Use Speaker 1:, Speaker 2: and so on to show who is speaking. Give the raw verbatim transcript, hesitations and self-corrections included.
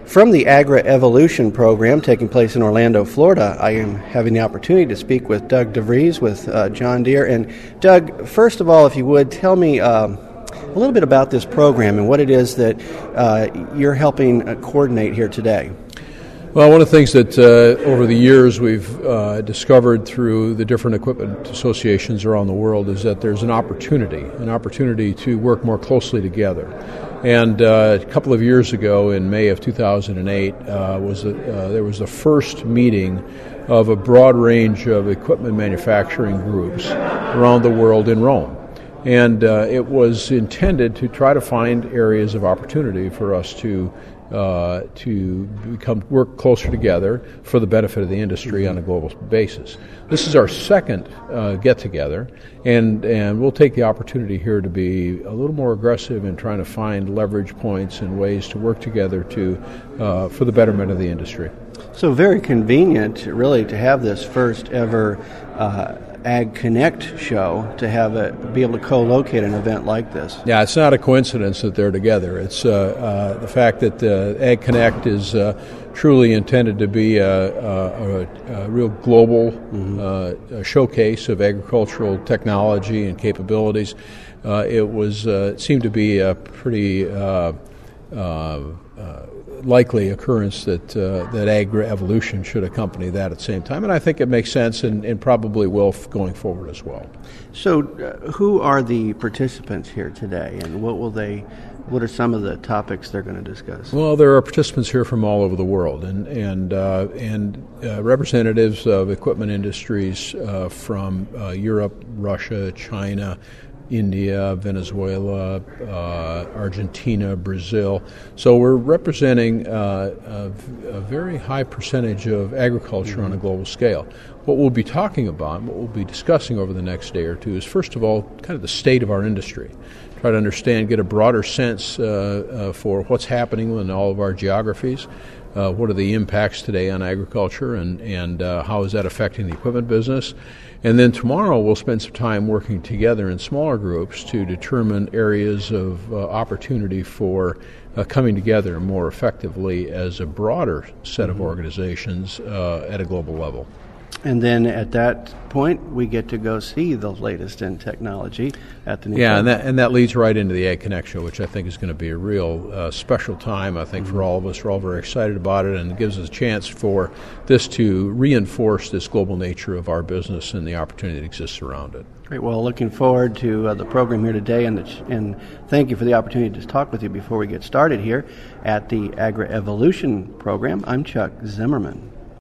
Speaker 1: From the Agri-Evolution program taking place in Orlando, Florida, I am having the opportunity to speak with Doug DeVries with uh, John Deere. And Doug, first of all, if you would, tell me um, a little bit about this program and what it is that uh, you're helping uh, coordinate here today.
Speaker 2: Well, one of the things that uh, over the years we've uh, discovered through the different equipment associations around the world is that there's an opportunity, an opportunity to work more closely together. And uh, a couple of years ago, in May of two thousand eight, uh, was a, uh, there was the first meeting of a broad range of equipment manufacturing groups around the world in Rome. And uh, it was intended to try to find areas of opportunity for us to uh, to become work closer together for the benefit of the industry on a global basis. This is our second uh, get-together, and, and we'll take the opportunity here to be a little more aggressive in trying to find leverage points and ways to work together to uh, for the betterment of the industry.
Speaker 1: So very convenient, really, to have this first ever uh, Ag Connect show, to have it be able to co-locate an event like this.
Speaker 2: Yeah, it's not a coincidence that they're together. It's uh, uh, the fact that uh, Ag Connect is uh, truly intended to be a, a, a, a real global mm-hmm. uh, a showcase of agricultural technology and capabilities. Uh, it was uh, it seemed to be a pretty uh, uh, uh, likely occurrence that uh, that Agri-Evolution should accompany that at the same time, and I think it makes sense and, and probably will f- going forward as well.
Speaker 1: So, uh, who are the participants here today, and what will they? What are some of the topics they're going to discuss?
Speaker 2: Well, there are participants here from all over the world, and and uh, and uh, representatives of equipment industries uh, from uh, Europe, Russia, China, India, Venezuela, uh, Argentina, Brazil. So we're representing uh, a, a very high percentage of agriculture mm-hmm. on a global scale. What we'll be talking about, what we'll be discussing over the next day or two is, first of all, kind of the state of our industry. Try to understand, get a broader sense uh, uh, for what's happening in all of our geographies. Uh, what are the impacts today on agriculture, and, and uh, how is that affecting the equipment business? And then tomorrow we'll spend some time working together in smaller groups to determine areas of uh, opportunity for uh, coming together more effectively as a broader set mm-hmm. of organizations uh, at a global level.
Speaker 1: And then at that point, we get to go see the latest in technology at the new
Speaker 2: Yeah, and that, and that leads right into the Ag Connect show, which I think is going to be a real uh, special time, I think, mm-hmm. for all of us. We're all very excited about it, and it gives us a chance for this to reinforce this global nature of our business and the opportunity that exists around it.
Speaker 1: Great. Well, looking forward to uh, the program here today, and, the ch- and thank you for the opportunity to talk with you before we get started here at the Agri-Evolution program. I'm Chuck Zimmerman.